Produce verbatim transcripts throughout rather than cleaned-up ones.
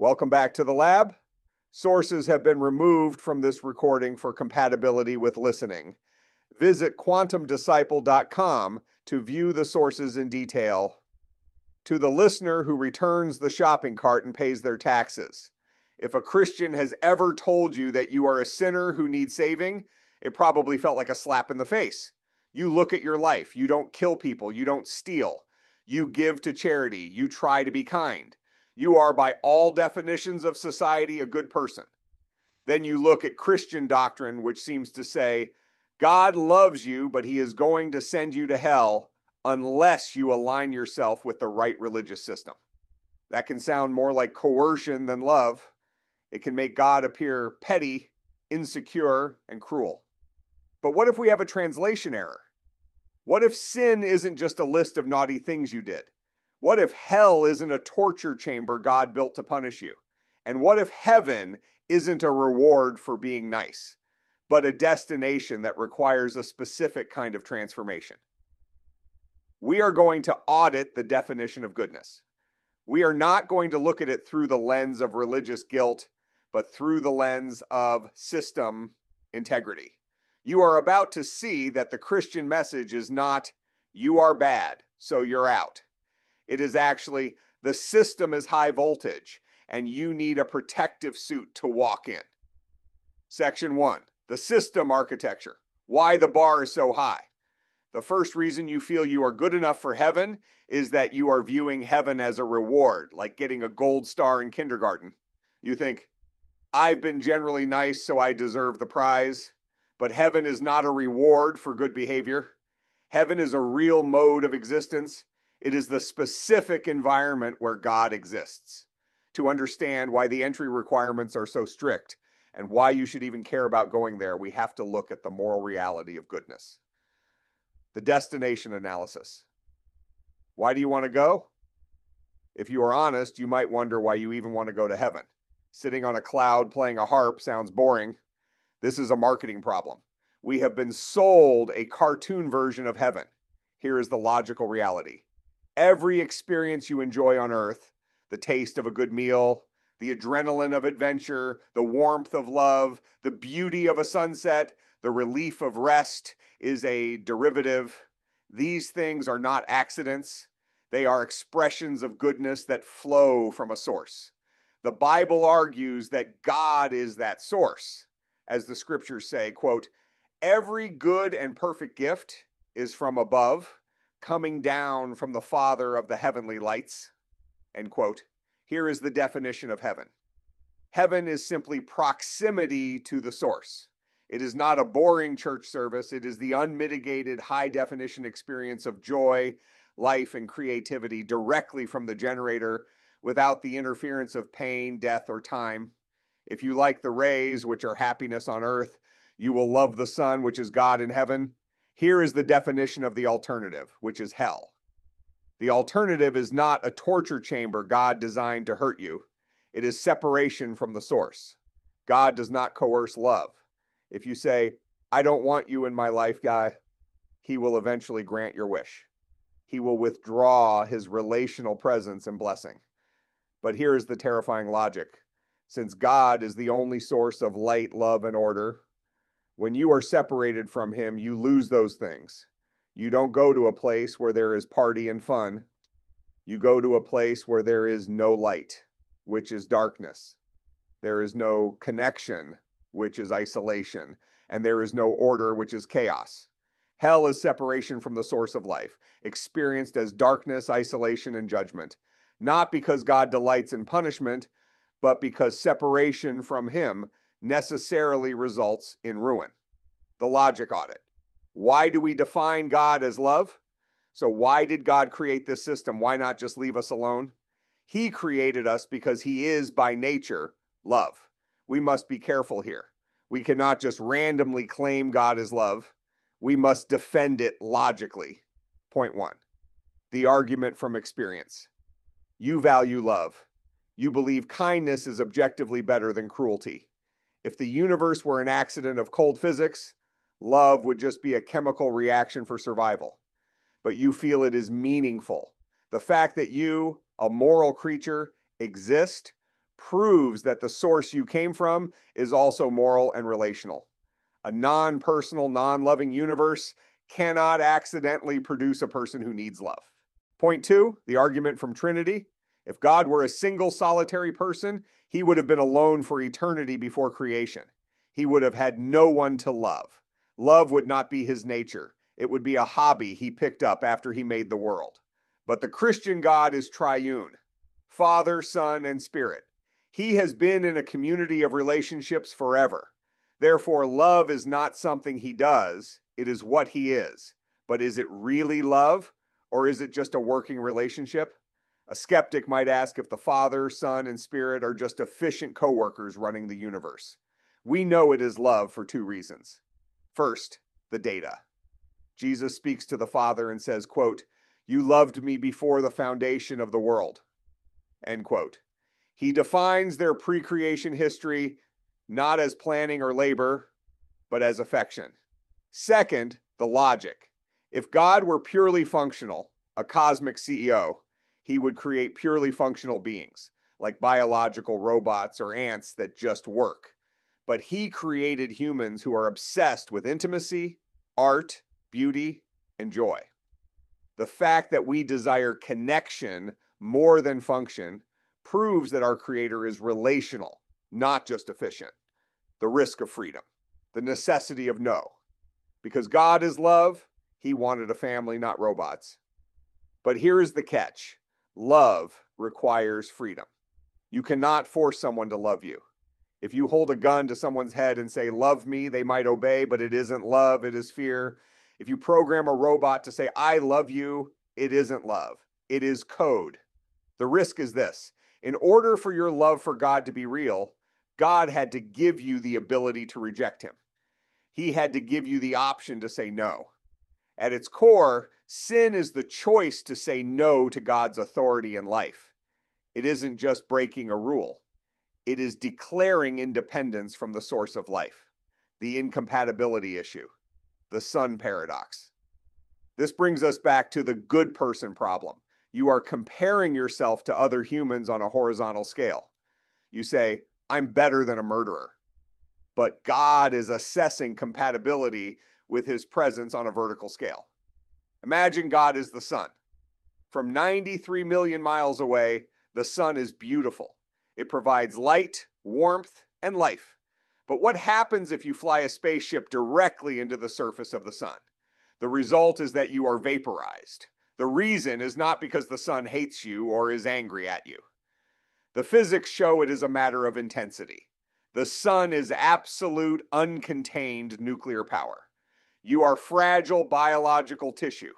Welcome back to the lab. Sources have been removed from this recording for compatibility with listening. Visit quantum disciple dot com to view the sources in detail. To the listener who returns the shopping cart and pays their taxes, if a Christian has ever told you that you are a sinner who needs saving, it probably felt like a slap in the face. You look at your life. You don't kill people. You don't steal. You give to charity. You try to be kind. You are, by all definitions of society, a good person. Then you look at Christian doctrine, which seems to say, God loves you, but he is going to send you to hell unless you align yourself with the right religious system. That can sound more like coercion than love. It can make God appear petty, insecure, and cruel. But what if we have a translation error? What if sin isn't just a list of naughty things you did? What if hell isn't a torture chamber God built to punish you? And what if heaven isn't a reward for being nice, but a destination that requires a specific kind of transformation? We are going to audit the definition of goodness. We are not going to look at it through the lens of religious guilt, but through the lens of system integrity. You are about to see that the Christian message is not, you are bad, so you're out. It is actually, the system is high voltage, and you need a protective suit to walk in. Section one, the system architecture. Why the bar is so high. The first reason you feel you are good enough for heaven is that you are viewing heaven as a reward, like getting a gold star in kindergarten. You think, I've been generally nice, so I deserve the prize. But heaven is not a reward for good behavior. Heaven is a real mode of existence. It is the specific environment where God exists. To understand why the entry requirements are so strict and why you should even care about going there, we have to look at the moral reality of goodness. The destination analysis. Why do you want to go? If you are honest, you might wonder why you even want to go to heaven. Sitting on a cloud playing a harp sounds boring. This is a marketing problem. We have been sold a cartoon version of heaven. Here is the logical reality. Every experience you enjoy on earth, the taste of a good meal, the adrenaline of adventure, the warmth of love, the beauty of a sunset, the relief of rest, is a derivative. These things are not accidents. They are expressions of goodness that flow from a source. The Bible argues that God is that source. As the scriptures say, quote, every good and perfect gift is from above, coming down from the Father of the heavenly lights, end quote. Here is the definition of heaven. Heaven is simply proximity to the source. It is not a boring church service. It is the unmitigated high-definition experience of joy, life, and creativity directly from the generator without the interference of pain, death, or time. If you like the rays, which are happiness on earth, you will love the sun, which is God in heaven. Here is the definition of the alternative, which is hell. The alternative is not a torture chamber God designed to hurt you. It is separation from the source. God does not coerce love. If you say, I don't want you in my life, guy, he will eventually grant your wish. He will withdraw his relational presence and blessing. But here is the terrifying logic. Since God is the only source of light, love, and order, when you are separated from him, you lose those things. You don't go to a place where there is party and fun. You go to a place where there is no light, which is darkness. There is no connection, which is isolation. And there is no order, which is chaos. Hell is separation from the source of life, experienced as darkness, isolation, and judgment. Not because God delights in punishment, but because separation from him necessarily results in ruin. The logic audit. Why do we define God as love? So why did God create this system? Why not just leave us alone? He created us because he is by nature love. We must be careful here. We cannot just randomly claim God is love. We must defend it logically. Point one, the argument from experience. You value love. You believe kindness is objectively better than cruelty. If the universe were an accident of cold physics, love would just be a chemical reaction for survival. But you feel it is meaningful. The fact that you, a moral creature, exist proves that the source you came from is also moral and relational. A non-personal, non-loving universe cannot accidentally produce a person who needs love. Point two, the argument from Trinity. If God were a single solitary person, he would have been alone for eternity before creation. He would have had no one to love. Love would not be his nature. It would be a hobby he picked up after he made the world. But the Christian God is triune, Father, Son, and Spirit. He has been in a community of relationships forever. Therefore, love is not something he does, it is what he is. But is it really love, or is it just a working relationship? A skeptic might ask if the Father, Son, and Spirit are just efficient co-workers running the universe. We know it is love for two reasons. First, the data. Jesus speaks to the Father and says, quote, "You loved me before the foundation of the world," end quote. He defines their pre-creation history not as planning or labor, but as affection. Second, the logic. If God were purely functional, a cosmic C E O, he would create purely functional beings, like biological robots or ants that just work. But he created humans who are obsessed with intimacy, art, beauty, and joy. The fact that we desire connection more than function proves that our Creator is relational, not just efficient. The risk of freedom, the necessity of no. Because God is love, he wanted a family, not robots. But here is the catch. Love requires freedom. You cannot force someone to love you. If you hold a gun to someone's head and say, "Love me," they might obey, but it isn't love, it is fear. If you program a robot to say, "I love you," it isn't love, it is code. The risk is this. In order for your love for God to be real, God had to give you the ability to reject him. He had to give you the option to say no. At its core, sin is the choice to say no to God's authority in life. It isn't just breaking a rule. It is declaring independence from the source of life, the incompatibility issue, the son paradox. This brings us back to the good person problem. You are comparing yourself to other humans on a horizontal scale. You say, "I'm better than a murderer." But God is assessing compatibility with his presence on a vertical scale. Imagine God is the sun. From ninety-three million miles away, the sun is beautiful. It provides light, warmth, and life. But what happens if you fly a spaceship directly into the surface of the sun? The result is that you are vaporized. The reason is not because the sun hates you or is angry at you. The physics show it is a matter of intensity. The sun is absolute, uncontained nuclear power. You are fragile biological tissue.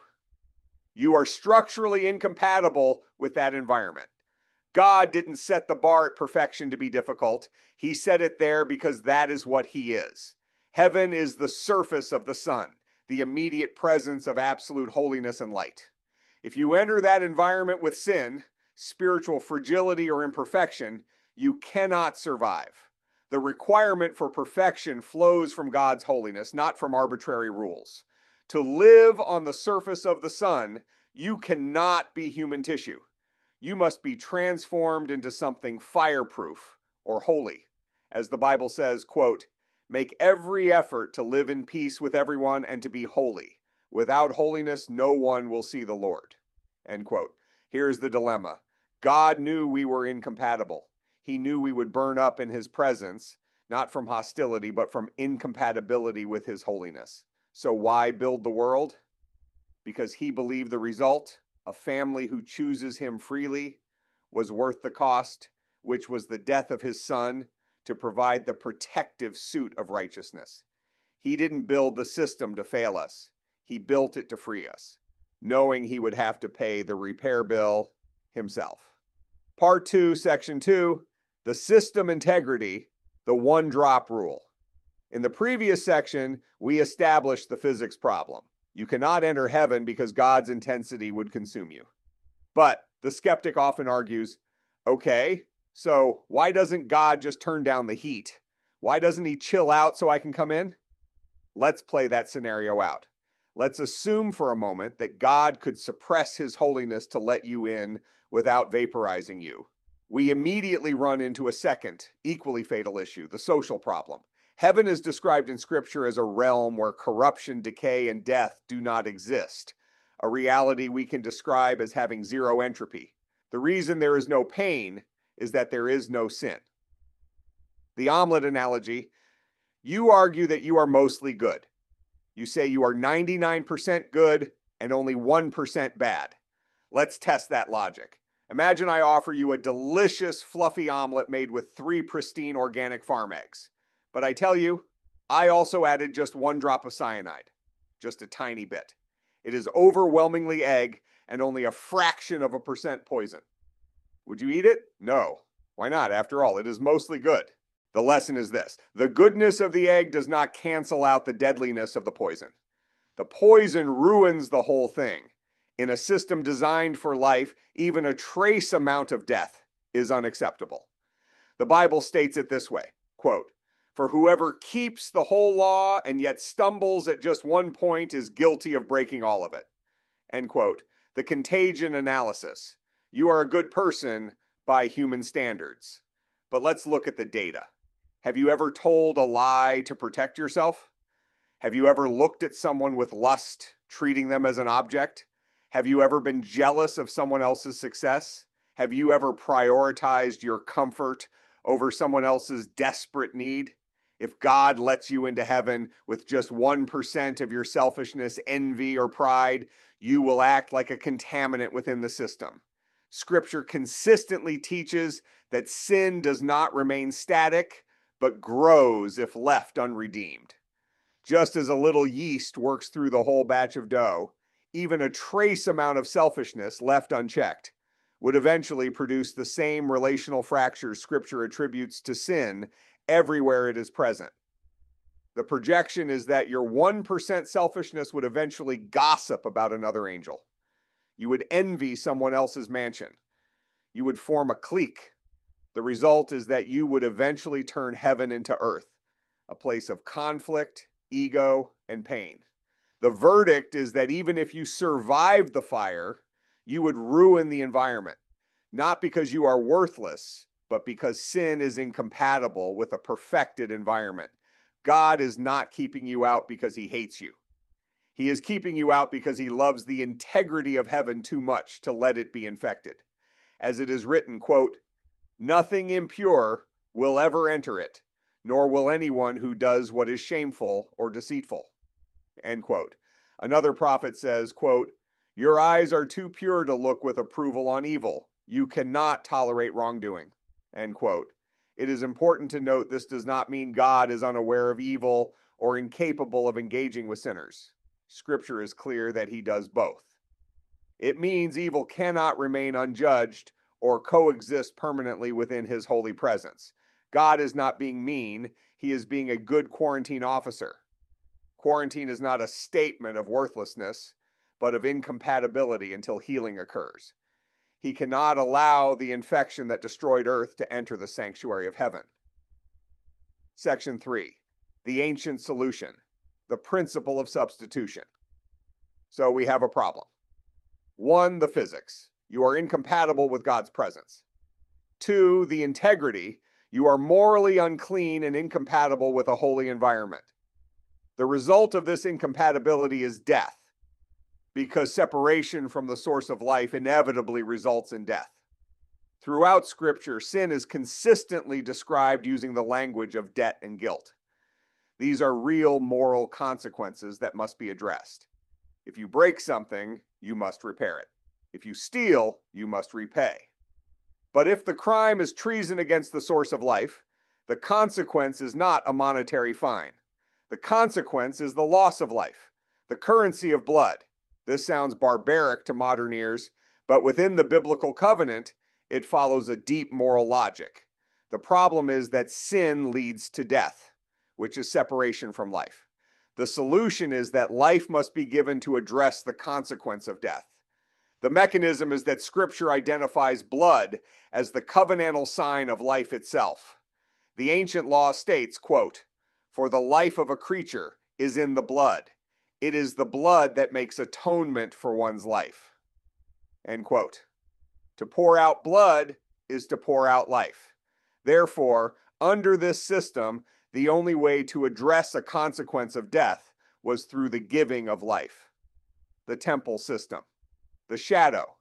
You are structurally incompatible with that environment. God didn't set the bar at perfection to be difficult. He set it there because that is what he is. Heaven is the surface of the sun, the immediate presence of absolute holiness and light. If you enter that environment with sin, spiritual fragility, or imperfection, you cannot survive. The requirement for perfection flows from God's holiness, not from arbitrary rules. To live on the surface of the sun, you cannot be human tissue. You must be transformed into something fireproof or holy. As the Bible says, quote, "Make every effort to live in peace with everyone and to be holy. Without holiness, no one will see the Lord." End quote. Here's the dilemma. God knew we were incompatible. He knew we would burn up in his presence, not from hostility, but from incompatibility with his holiness. So why build the world? Because he believed the result, a family who chooses him freely, was worth the cost, which was the death of his son to provide the protective suit of righteousness. He didn't build the system to fail us. He built it to free us, knowing he would have to pay the repair bill himself. Part two, section two, the system integrity, the one drop rule. In the previous section, we established the physics problem. You cannot enter heaven because God's intensity would consume you. But the skeptic often argues, okay, so why doesn't God just turn down the heat? Why doesn't he chill out so I can come in? Let's play that scenario out. Let's assume for a moment that God could suppress his holiness to let you in without vaporizing you. We immediately run into a second, equally fatal issue, the social problem. Heaven is described in Scripture as a realm where corruption, decay, and death do not exist, a reality we can describe as having zero entropy. The reason there is no pain is that there is no sin. The omelet analogy: you argue that you are mostly good. You say you are ninety-nine percent good and only one percent bad. Let's test that logic. Imagine I offer you a delicious, fluffy omelet made with three pristine organic farm eggs. But I tell you, I also added just one drop of cyanide, just a tiny bit. It is overwhelmingly egg and only a fraction of a percent poison. Would you eat it? No. Why not? After all, it is mostly good. The lesson is this: the goodness of the egg does not cancel out the deadliness of the poison. The poison ruins the whole thing. In a system designed for life, even a trace amount of death is unacceptable. The Bible states it this way, quote, "For whoever keeps the whole law and yet stumbles at just one point is guilty of breaking all of it." End quote. The contagion analysis: you are a good person by human standards. But let's look at the data. Have you ever told a lie to protect yourself? Have you ever looked at someone with lust, treating them as an object? Have you ever been jealous of someone else's success? Have you ever prioritized your comfort over someone else's desperate need? If God lets you into heaven with just one percent of your selfishness, envy, or pride, you will act like a contaminant within the system. Scripture consistently teaches that sin does not remain static, but grows if left unredeemed. Just as a little yeast works through the whole batch of dough, even a trace amount of selfishness left unchecked would eventually produce the same relational fractures Scripture attributes to sin everywhere it is present. The projection is that your one percent selfishness would eventually gossip about another angel. You would envy someone else's mansion. You would form a clique. The result is that you would eventually turn heaven into earth, a place of conflict, ego, and pain. The verdict is that even if you survived the fire, you would ruin the environment, not because you are worthless, but because sin is incompatible with a perfected environment. God is not keeping you out because he hates you. He is keeping you out because he loves the integrity of heaven too much to let it be infected. As it is written, quote, "Nothing impure will ever enter it, nor will anyone who does what is shameful or deceitful." End quote. Another prophet says, quote, "Your eyes are too pure to look with approval on evil. You cannot tolerate wrongdoing." End quote. It is important to note this does not mean God is unaware of evil or incapable of engaging with sinners. Scripture is clear that he does both. It means evil cannot remain unjudged or coexist permanently within his holy presence. God is not being mean, he is being a good quarantine officer. Quarantine is not a statement of worthlessness, but of incompatibility until healing occurs. He cannot allow the infection that destroyed earth to enter the sanctuary of heaven. Section three, the ancient solution, the principle of substitution. So we have a problem. One, the physics. You are incompatible with God's presence. Two, the integrity. You are morally unclean and incompatible with a holy environment. The result of this incompatibility is death, because separation from the source of life inevitably results in death. Throughout Scripture, sin is consistently described using the language of debt and guilt. These are real moral consequences that must be addressed. If you break something, you must repair it. If you steal, you must repay. But if the crime is treason against the source of life, the consequence is not a monetary fine. The consequence is the loss of life, the currency of blood. This sounds barbaric to modern ears, but within the biblical covenant, it follows a deep moral logic. The problem is that sin leads to death, which is separation from life. The solution is that life must be given to address the consequence of death. The mechanism is that Scripture identifies blood as the covenantal sign of life itself. The ancient law states, quote, "For the life of a creature is in the blood. It is the blood that makes atonement for one's life." End quote. To pour out blood is to pour out life. Therefore, under this system, the only way to address a consequence of death was through the giving of life. The temple system. The shadow.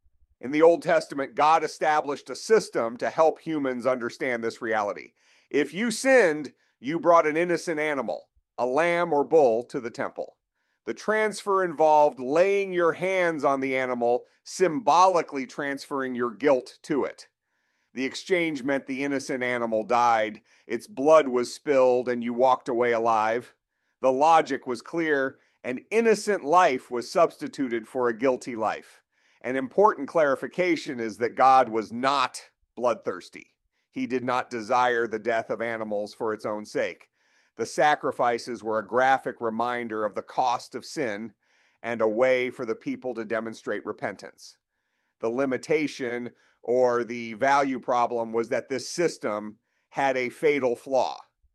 In the Old Testament, God established a system to help humans understand this reality. If you sinned, you brought an innocent animal, a lamb or bull, to the temple. The transfer involved laying your hands on the animal, symbolically transferring your guilt to it. The exchange meant the innocent animal died, its blood was spilled, and you walked away alive. The logic was clear. An innocent life was substituted for a guilty life. An important clarification is that God was not bloodthirsty. He did not desire the death of animals for its own sake. The sacrifices were a graphic reminder of the cost of sin and a way for the people to demonstrate repentance. The limitation or the value problem was that this system had a fatal flaw.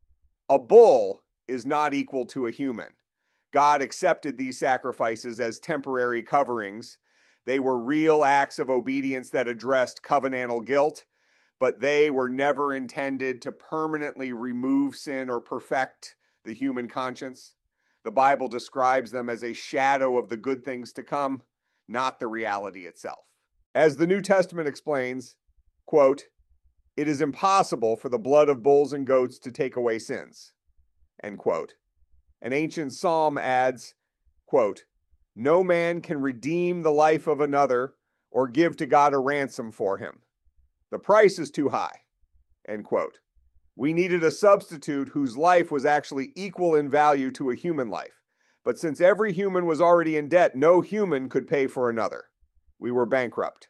A bull is not equal to a human. God accepted these sacrifices as temporary coverings. They were real acts of obedience that addressed covenantal guilt, but they were never intended to permanently remove sin or perfect the human conscience. The Bible describes them as a shadow of the good things to come, not the reality itself. As the New Testament explains, quote, "It is impossible for the blood of bulls and goats to take away sins," end quote. An ancient psalm adds, quote, "No man can redeem the life of another or give to God a ransom for him. The price is too high," end quote. We needed a substitute whose life was actually equal in value to a human life. But since every human was already in debt, no human could pay for another. We were bankrupt.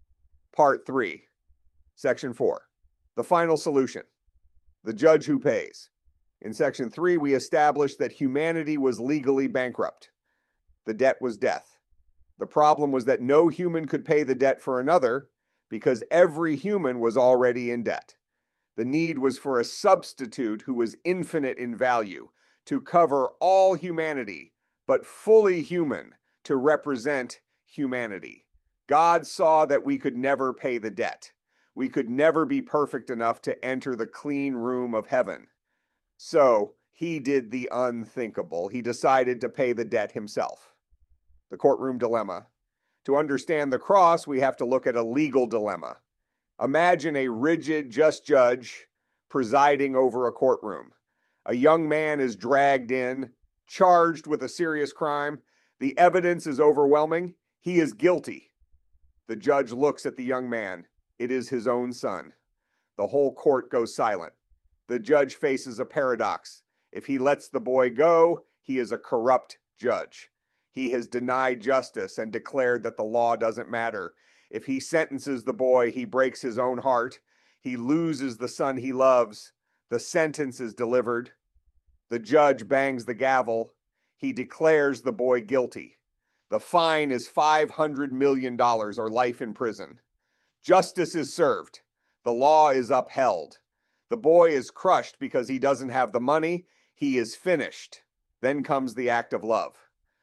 Part three, Section four, the final solution, the judge who pays. In Section three, we established that humanity was legally bankrupt. The debt was death. The problem was that no human could pay the debt for another because every human was already in debt. The need was for a substitute who was infinite in value to cover all humanity, but fully human to represent humanity. God saw that we could never pay the debt. We could never be perfect enough to enter the clean room of heaven. So he did the unthinkable. He decided to pay the debt himself. The courtroom dilemma. To understand the cross, we have to look at a legal dilemma. Imagine a rigid, just judge presiding over a courtroom. A young man is dragged in, charged with a serious crime. The evidence is overwhelming. He is guilty. The judge looks at the young man. It is his own son. The whole court goes silent. The judge faces a paradox. If he lets the boy go, he is a corrupt judge. He has denied justice and declared that the law doesn't matter. If he sentences the boy, he breaks his own heart. He loses the son he loves. The sentence is delivered. The judge bangs the gavel. He declares the boy guilty. The fine is five hundred million dollars or life in prison. Justice is served. The law is upheld. The boy is crushed because he doesn't have the money. He is finished. Then comes the act of love.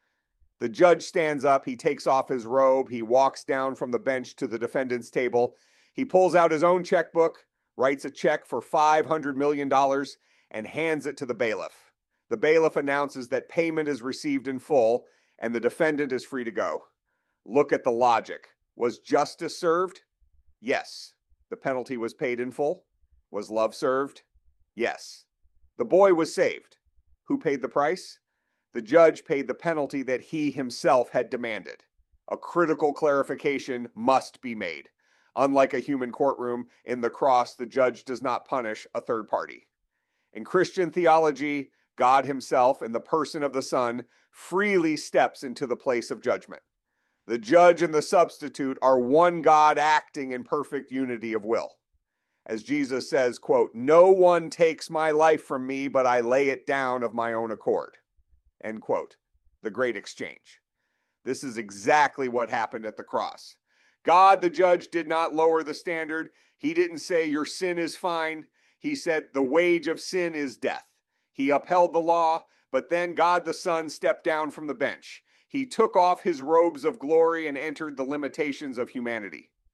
The judge stands up. He takes off his robe. He walks down from the bench to the defendant's table. He pulls out his own checkbook, writes a check for five hundred million dollars, and hands it to the bailiff. The bailiff announces that payment is received in full, and the defendant is free to go. Look at the logic. Was justice served? Yes. The penalty was paid in full. Was love served? Yes. The boy was saved. Who paid the price? The judge paid the penalty that he himself had demanded. A critical clarification must be made. Unlike a human courtroom, in the cross, the judge does not punish a third party. In Christian theology, God himself, in the person of the Son, freely steps into the place of judgment. The judge and the substitute are one God acting in perfect unity of will. As Jesus says, quote, "No one takes my life from me, but I lay it down of my own accord." End quote. The great exchange. This is exactly what happened at the cross. God, the judge, did not lower the standard. He didn't say your sin is fine. He said the wage of sin is death. He upheld the law, but then God the Son stepped down from the bench. He took off his robes of glory and entered the limitations of humanity.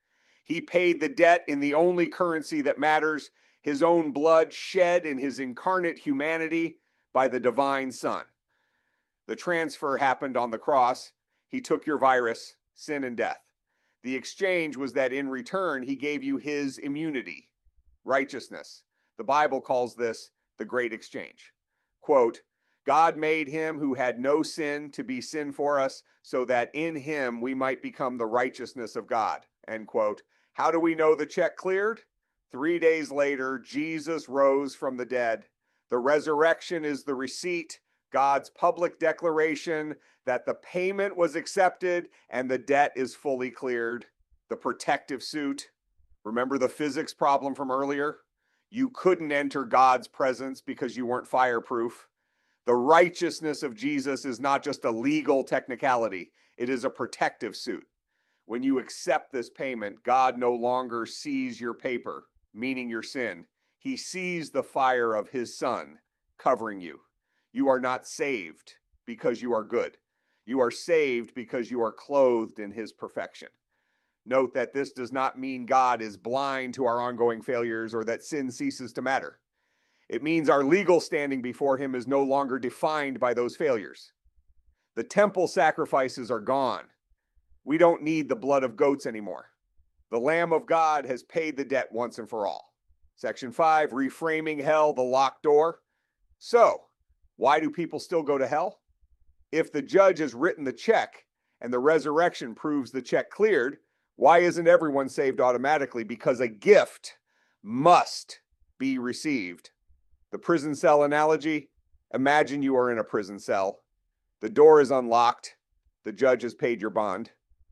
He paid the debt in the only currency that matters, his own blood shed in his incarnate humanity by the divine Son. The transfer happened on the cross. He took your virus, sin, and death. The exchange was that in return, he gave you his immunity, righteousness. The Bible calls this the great exchange. Quote, God made him who had no sin to be sin for us, so that in him we might become the righteousness of God. End quote. How do we know the check cleared? Three days later, Jesus rose from the dead. The resurrection is the receipt, God's public declaration that the payment was accepted and the debt is fully cleared. The protective suit. Remember the physics problem from earlier? You couldn't enter God's presence because you weren't fireproof. The righteousness of Jesus is not just a legal technicality, it is a protective suit. When you accept this payment, God no longer sees your paper, meaning your sin. He sees the fire of his Son covering you. You are not saved because you are good. You are saved because you are clothed in his perfection. Note that this does not mean God is blind to our ongoing failures or that sin ceases to matter. It means our legal standing before him is no longer defined by those failures. The temple sacrifices are gone. We don't need the blood of goats anymore. The Lamb of God has paid the debt once and for all. Section five, reframing hell, the locked door. So, why do people still go to hell? If the judge has written the check and the resurrection proves the check cleared, why isn't everyone saved automatically? Because a gift must be received. The prison cell analogy, imagine you are in a prison cell. The door is unlocked. The judge has paid your bond.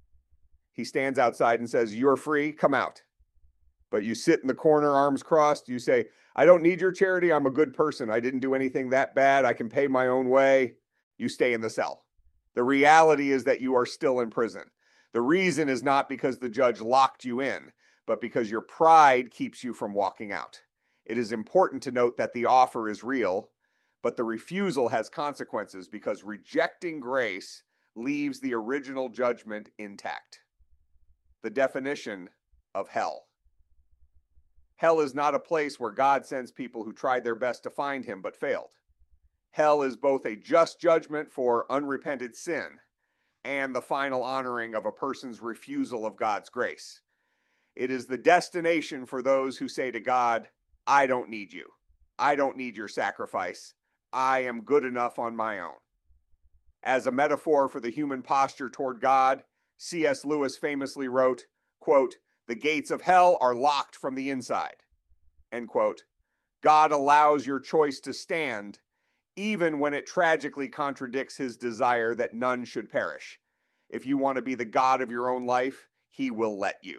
He stands outside and says, you're free, come out. But you sit in the corner, arms crossed. You say, I don't need your charity. I'm a good person. I didn't do anything that bad. I can pay my own way. You stay in the cell. The reality is that you are still in prison. The reason is not because the judge locked you in, but because your pride keeps you from walking out. It is important to note that the offer is real, but the refusal has consequences because rejecting grace leaves the original judgment intact. The definition of hell. Hell is not a place where God sends people who tried their best to find him but failed. Hell is both a just judgment for unrepented sin and the final honoring of a person's refusal of God's grace. It is the destination for those who say to God, I don't need you. I don't need your sacrifice. I am good enough on my own. As a metaphor for the human posture toward God, C S Lewis famously wrote, quote, the gates of hell are locked from the inside, end quote. God allows your choice to stand, even when it tragically contradicts his desire that none should perish. If you want to be the God of your own life, he will let you.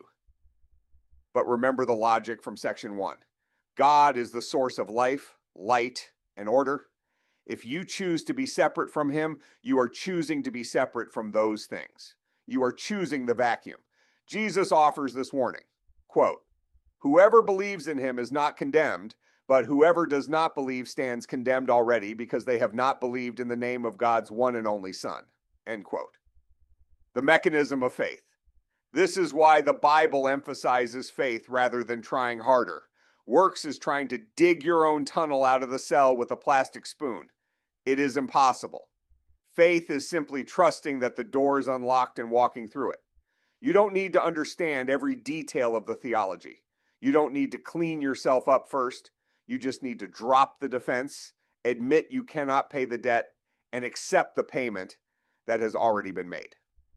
But remember the logic from section one. God is the source of life, light, and order. If you choose to be separate from him, you are choosing to be separate from those things. You are choosing the vacuum. Jesus offers this warning, quote, whoever believes in him is not condemned, but whoever does not believe stands condemned already because they have not believed in the name of God's one and only Son, end quote. The mechanism of faith. This is why the Bible emphasizes faith rather than trying harder. Works is trying to dig your own tunnel out of the cell with a plastic spoon. It is impossible. Faith is simply trusting that the door is unlocked and walking through it. You don't need to understand every detail of the theology. You don't need to clean yourself up first. You just need to drop the defense, admit you cannot pay the debt, and accept the payment that has already been made.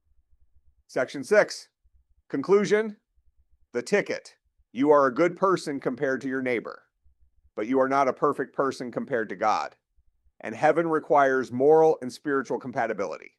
Section six, conclusion, the ticket. You are a good person compared to your neighbor, but you are not a perfect person compared to God. And heaven requires moral and spiritual compatibility.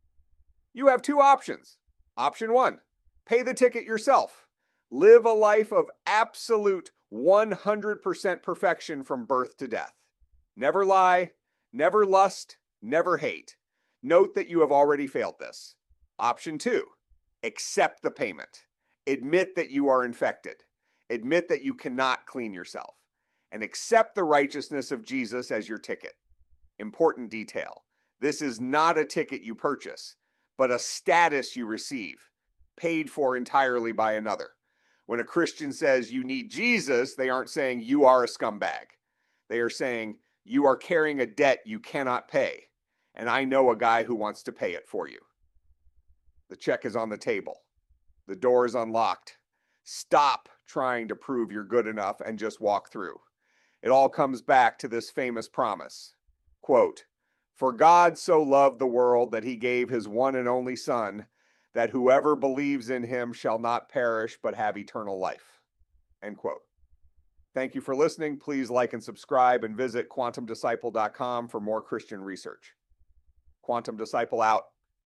You have two options. Option one, pay the ticket yourself. Live a life of absolute one hundred percent perfection from birth to death. Never lie, never lust, never hate. Note that you have already failed this. Option two, accept the payment. Admit that you are infected. Admit that you cannot clean yourself. And accept the righteousness of Jesus as your ticket. Important detail. This is not a ticket you purchase, but a status you receive, paid for entirely by another. When a Christian says you need Jesus, they aren't saying you are a scumbag. They are saying you are carrying a debt you cannot pay, and I know a guy who wants to pay it for you. The check is on the table. The door is unlocked. Stop trying to prove you're good enough and just walk through. It all comes back to this famous promise. Quote, "For God so loved the world that he gave his one and only Son, that whoever believes in him shall not perish but have eternal life." End quote. Thank you for listening. Please like and subscribe and visit quantum disciple dot com for more Christian research. Quantum Disciple out.